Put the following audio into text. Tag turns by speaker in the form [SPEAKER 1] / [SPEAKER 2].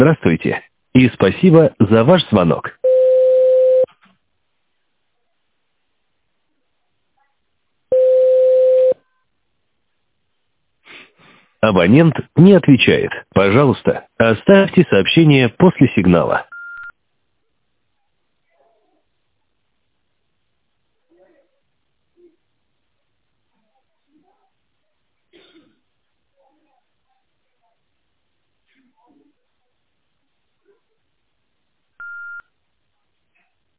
[SPEAKER 1] Здравствуйте и спасибо за ваш звонок. Абонент не отвечает. Пожалуйста, оставьте сообщение после сигнала.